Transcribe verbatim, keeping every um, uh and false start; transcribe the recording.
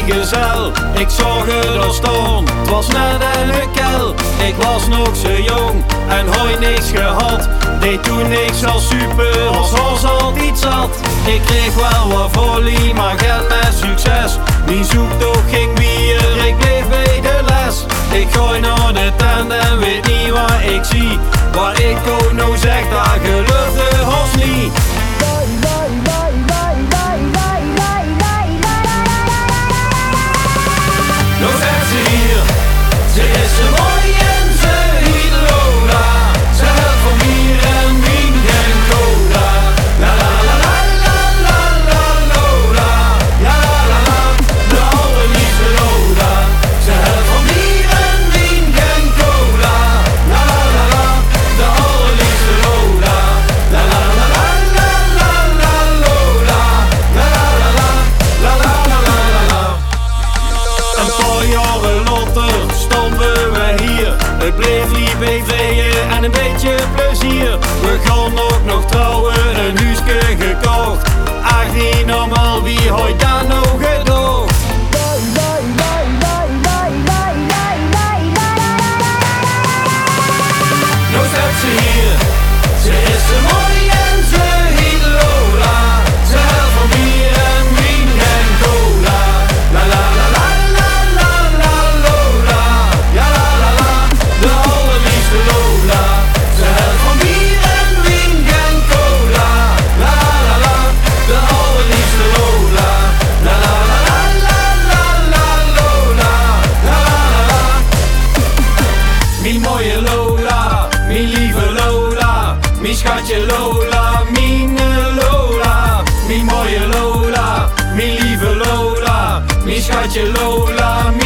vrijgezel. Ik zag het al staan, het was net een kel. Ik was nog zo jong en had niks gehad. Deed toen niks als super, als was altijd zat. Ik kreeg wel wat volley, maar geld met succes. Mijn zoektocht ging bier, ik bleef bij de les. Ik gooi naar de tent en weet niet wat ik zie. Waar ik ook nou zeg, dat gelukkig als niet. Nou zegt ze hier, ze is zo mooi en ze heet Lola. Ze helpt van bier en wien en cola. La la la la la la la Lola. Ja la la, de allerliefste Lola. Ze helpt van bier en wien en cola. La la la, de allerliefste Lola. La la la la la la la Lola. La la la la, la la la la la la. Een paar jaren later stonden we hier. Het bleef lief bij tweeën en een beetje plezier. We gaan ook nog trouwen, een huisje gekocht. Echt niet normaal, wie had dat nou gedacht? Nou zegt ze hier, ze is zo mooi en ze heet Lola. Ze helpt van bier en wien en cola. La la la la la la la Lola. Ja la la la, de allerliefste Lola. Ze helpt van bier en wien en cola. La la la, de allerliefste Lola. La la la la la la la Lola. La la la la. Mijn mooie Lola, mijn lieve Lola, mijn schatje Lola, mijn Lola. Mijn mooie Lola, mijn lieve Lola, mijn schatje Lola, mijn